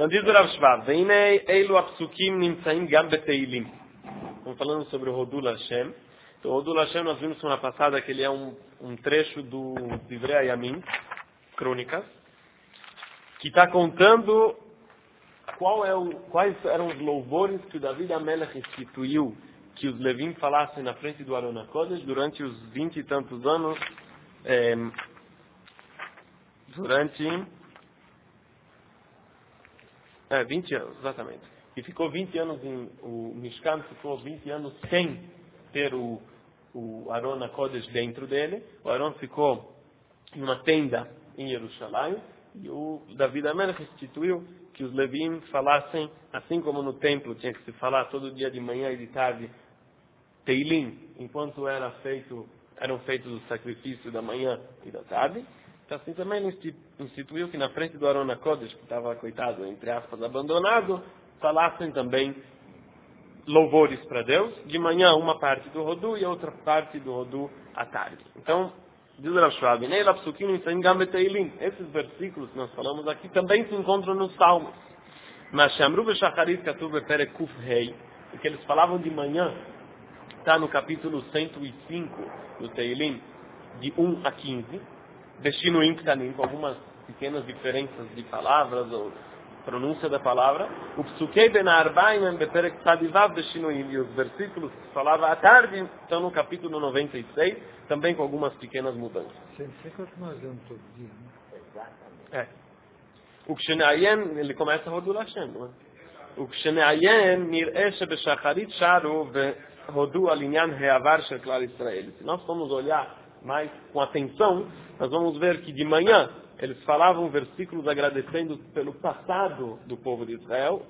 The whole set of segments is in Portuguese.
Então diz o Rav Shvab, Veinei eilu apsukim nimtzaim gam beteilim. Estamos falando sobre o Hodul Hashem. Então, o Hodul Hashem nós vimos semana passada que ele é um trecho do Divrei Hayamim, Crônicas, que está contando quais eram os louvores que o David Amelech instituiu que os Levim falassem na frente do Aron HaKodesh durante os 20 e tantos anos, durante 20 anos, exatamente. E ficou 20 anos, o Mishkan ficou 20 anos sem ter o Aron HaKodesh dentro dele. O Aron ficou em uma tenda em Jerusalém. E o David Amelech instituiu que os Levim falassem, assim como no templo tinha que se falar todo dia de manhã e de tarde, Teilim, enquanto eram feitos os sacrifícios da manhã e da tarde. Então assim também ele instituiu que na frente do Aron HaKodesh, que estava, coitado, entre aspas, abandonado, falassem também louvores para Deus. De manhã uma parte do Rodu e a outra parte do Rodu à tarde. Então, diz o Rav Shvab, esses versículos que nós falamos aqui também se encontram nos Salmos. Mas Shamru Beshacharit Katuv Beperek Kuf Hei, o que eles falavam de manhã, está no capítulo 105 do Teilim, de 1 a 15, Beshinuim Ktanim, com algumas pequenas diferenças de palavras ou pronúncia da palavra. O Psukei Ben Arbaim Beperek Tzadivav Beshinuim, e os versículos que falava à tarde estão no capítulo 96, também com algumas pequenas mudanças. Nós vemos todo dia, né? Exatamente. O Kshenayen, ele começa a Hodul Hashem, não é? O Kshenayen Nir'eh Shebeshacharit Sharu Vehodu Alinyan Heavar Shel Klal Israel. Se nós formos olhar mais com atenção, nós vamos ver que de manhã eles falavam versículos agradecendo pelo passado do povo de Israel,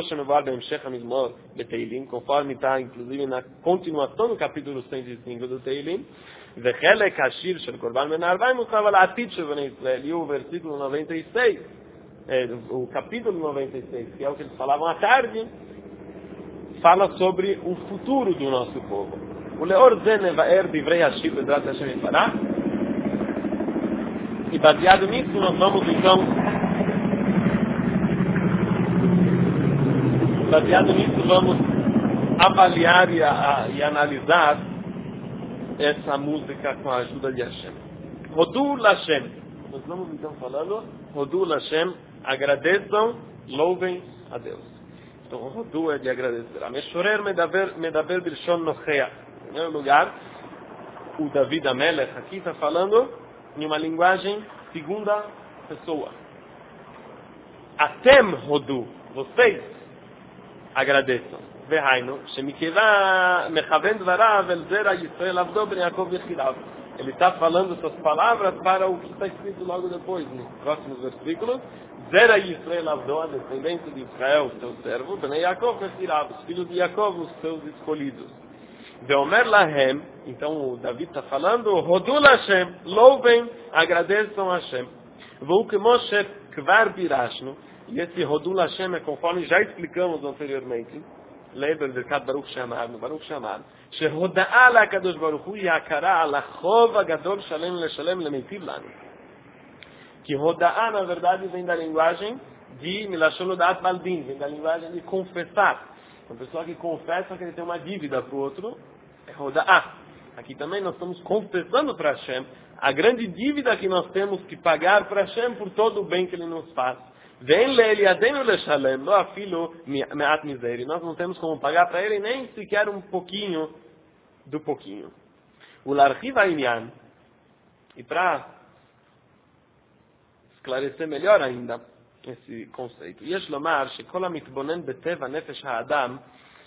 conforme está inclusive na continuação do capítulo 105 do Teilim, e o versículo 96, o capítulo 96, que é o que eles falavam à tarde, fala sobre o futuro do nosso povo. O Leor Zenevaer Divrei Hashir Bedrat Hashem Yifarach. E baseado nisso, nós vamos então, avaliar e analisar essa música com a ajuda de Hashem. Hodul Hashem. Nós vamos então falando, Hodul Hashem, agradeçam, louvem a Deus. Então, Hodul é de agradecer. Ameshorer medaber bilshon nochea. Em primeiro lugar, o David Amelech aqui está falando em uma linguagem segunda pessoa. Atem Hodu, vocês agradeçam. Vehainu, shemikeva mechaven dvarav el zera Yisrael avdo ben Yaakov yechidav. Ele está falando essas palavras para o que está escrito logo depois, nos próximos versículos. Zera Yisrael avdo, a descendência de Israel, seu servo, ben Yaakov yechidav, os filhos de Yaakov, os seus escolhidos. Veomer lahem, então o David está falando, Hodul Hashem, louvem, agradeçam a Hashem. Vou que Moshe kvar birashnu, e esse Hodul Hashem é conforme já explicamos anteriormente, lembra de Birkat Baruch Shamar, no Baruch Shamar, shehoda'a la Kadosh Baruch Hu yakara ala chov agadol shalem leshalem lemeitiv lanu. Que Hoda'a, na verdade, vem da linguagem de Milashon Hodaat Baldin, vem da linguagem de confessar. Uma pessoa que confessa que ele tem uma dívida para o outro, é Hoda'a. Aqui também nós estamos confessando para Hashem a grande dívida que nós temos que pagar para Hashem por todo o bem que Ele nos faz. Vem lele adenu leshalem, lo afilo me'at miseri. Nós não temos como pagar para Ele nem sequer um pouquinho do pouquinho. O larchiv ha'inyan, e para esclarecer melhor ainda esse conceito. Yesh lomar shekol hamitbonen beteva nefesh ha'adam,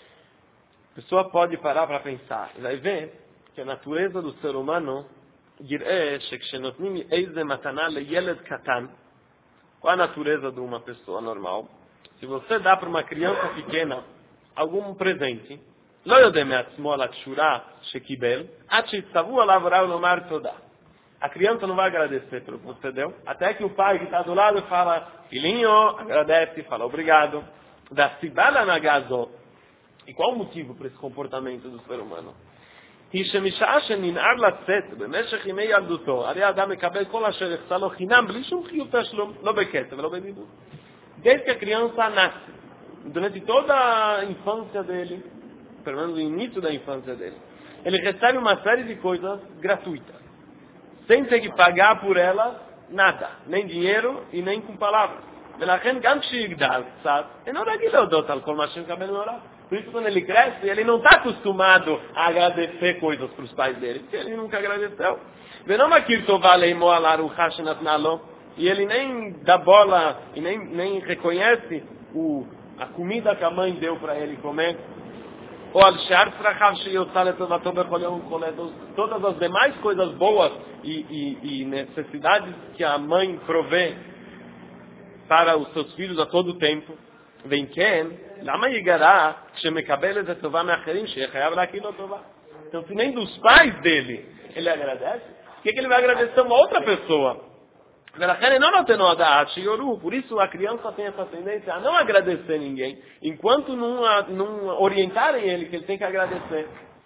a pessoa pode parar para pensar e vai ver que a natureza do ser humano, יראה שכשנותנים איזה מתנה לילד קטן, qual a natureza de uma pessoa normal? Se você dá para uma criança pequena algum presente, לא יודע מעצמו על התשורה שקיבל, עד שיצטוו עליו ראו לומר תודה. A criança não vai agradecer pelo que você deu, até que o pai que está do lado fala, filhinho, agradece, fala obrigado. Da sibala nagazo. E qual o motivo para esse comportamento do ser humano? היא שמשעה שננער לצאת במשך ימי ילדותו, הרי האדם מקבל כל אשר יחסר לו חינם בלי שום חיוב תשלום, לא בכסף ולא בדיבור. desde que a criança nasce, durante toda a infância dele, pelo menos o início da infância dele, ele recebe uma série de coisas gratuitas, sem ter que pagar por elas nada, nem dinheiro e nem com palavras. ולכן גם כשיגדל קצת, אינו רגיל להודות על כל מה שמקבל מהעולם. Por isso, quando ele cresce, ele não está acostumado a agradecer coisas para os pais dele, porque ele nunca agradeceu. ולא מכיר טובה לאמו על הארוחה שנתנה לו, e ele nem dá bola e nem reconhece a comida que a mãe deu para ele comer. Ou al she'ar tzrachav sheyotzah letovato bechol yom kol עת, todas as demais coisas boas e necessidades que a mãe provê para os seus filhos a todo tempo. ואם כן, למה ייגרע כשמקבל איזה טובה מאחרים שיהיה חייב להכיר לו טובה? Então, se nem dos pais dele ele agradece, por que ele vai agradecer uma outra pessoa? ולכן אינו נותן לו הדעת שיורו. Por isso a criança tem essa tendência a não agradecer ninguém, enquanto não orientarem ele que ele tem que agradecer.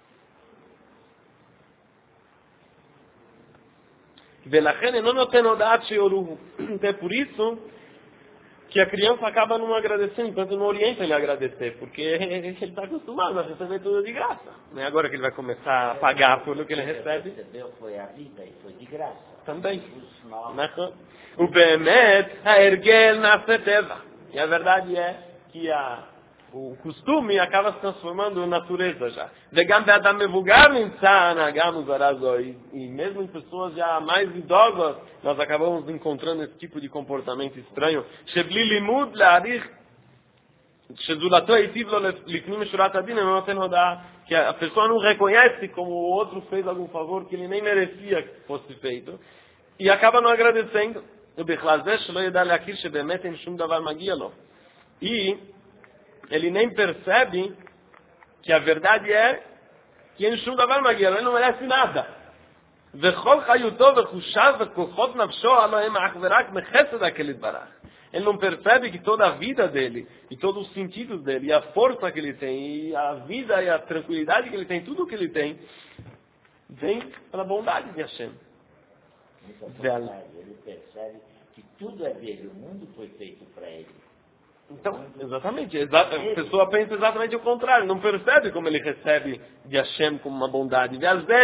ולכן אינו נותן לו הדעת שיורו. Então é por isso que a criança acaba não agradecendo, enquanto não orienta ele a agradecer, porque ele está acostumado a receber tudo de graça. Não é agora que ele vai começar a pagar por o que ele recebe. Foi a vida e foi de graça. Também. O Bemet, a Ergel nasce teva. E a verdade é que o costume acaba se transformando em natureza já. E mesmo em pessoas já mais idosas, nós acabamos encontrando esse tipo de comportamento estranho. Que a pessoa não reconhece como o outro fez algum favor que ele nem merecia que fosse feito. E acaba não agradecendo. E ele nem percebe que a verdade é que ele não merece nada. Ele não percebe que toda a vida dele, e todos os sentidos dele, e a força que ele tem, e a vida e a tranquilidade que ele tem, tudo que ele tem, vem pela bondade de Hashem. Ele percebe que tudo é dele, o mundo foi feito para ele. Então, exatamente, a pessoa pensa exatamente o contrário, não percebe como ele recebe de Hashem como uma bondade.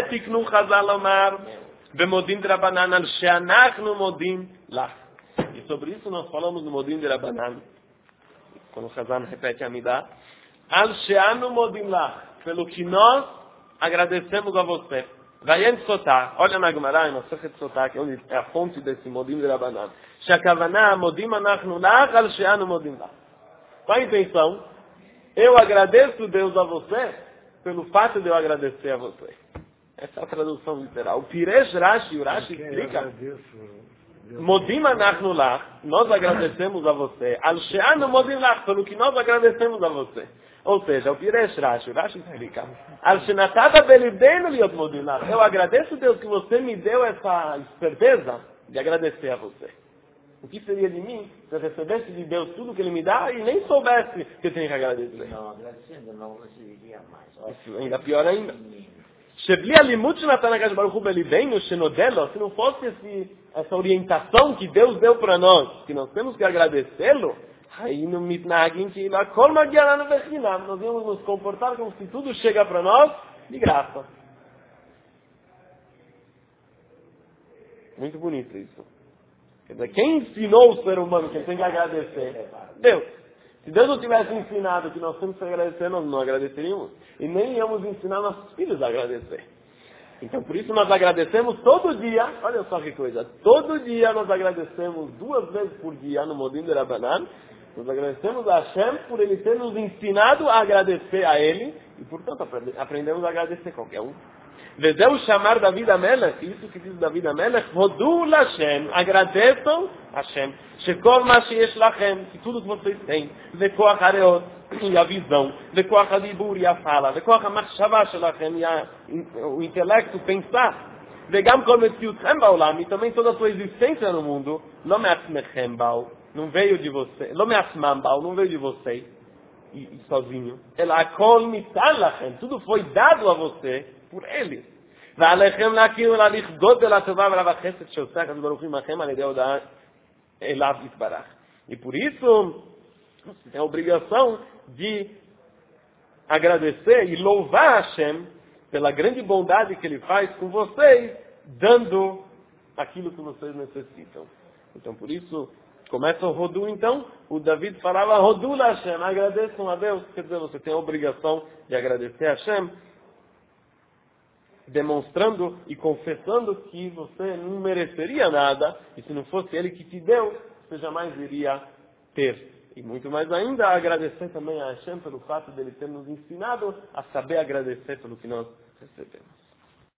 E sobre isso nós falamos no Modim de Rabanan, quando o Chazan repete a Midah, Al she'anu modim lach, pelo que nós agradecemos a você. Vayen Sotah, olha na Gemara, em Masechet Sotah, que é a fonte desse Modim de Rabanan. Shakavaná modim anachnu lach, al she'anu modim lach. Qual a intenção? Eu agradeço Deus a você pelo fato de eu agradecer a você. Essa é a tradução literal. O Piresh Rashi, o Rashi explica. Modim anachnu lach, nós agradecemos a você. Al she'anu modim lach, pelo que nós agradecemos a você. Ou seja, o Piresh Rashi, o Rashi explica. Al she'natata belibdeinu liot modim lach. Eu agradeço Deus que você me deu essa esperteza de agradecer a você. O que seria de mim se eu recebesse de Deus tudo que Ele me dá e nem soubesse que eu tenho que agradecer? Não, agradecendo, não receberia mais. Isso ainda pior ainda. Se não fosse essa orientação que Deus deu para nós, que nós temos que agradecê-lo, aí no mitnagim que nós íamos nos comportar como se tudo chega para nós de graça. Muito bonito isso. Quer dizer, quem ensinou o ser humano que ele tem que agradecer? Deus. Se Deus não tivesse ensinado que nós temos que agradecer, nós não agradeceríamos. E nem íamos ensinar nossos filhos a agradecer. Então, por isso nós agradecemos todo dia. Olha só que coisa. Todo dia nós agradecemos 2 vezes por dia no Modim de Rabanan. Nós agradecemos a Hashem por Ele ter nos ensinado a agradecer a Ele. E, portanto, aprendemos a agradecer qualquer um. Vezeu chamar David Amelech, isso que diz David Amelech, Hodu Lashem, agradeçam Hashem, Shekol Mashiach Lachem, que tudo que vocês têm, Vekoach Hareot, e a visão, Vekoach Hadibur, e a fala, Vekoach HaMachshava Shelachem, e o intelecto, pensar, Vegam Kol Metziutchem Baolam, e também toda a sua existência no mundo, Lo Me'atzmechem Baal, não veio de você, Lo Me'atzmam Baal, não veio de você, e sozinho, Ela Kol Mitzal Lachem, tudo foi dado a você, por ele. ועליכם להכיר ולהליך גודל הטובה ורב החסד שעושה הקדוש ברוך הוא עמכם על ידי הודעה אליו יתברך. E por isso, você tem a obrigação de agradecer e louvar Hashem pela grande bondade que Ele faz com vocês, dando aquilo que vocês necessitam. Então, por isso, começa o Rodu, então, o David falava, Rodu la Hashem, agradeçam a Deus, quer dizer, você tem a obrigação de agradecer a Hashem, demonstrando e confessando que você não mereceria nada, e se não fosse Ele que te deu, você jamais iria ter. E muito mais ainda, agradecer também a Hashem pelo fato de Ele ter nos ensinado a saber agradecer pelo que nós recebemos.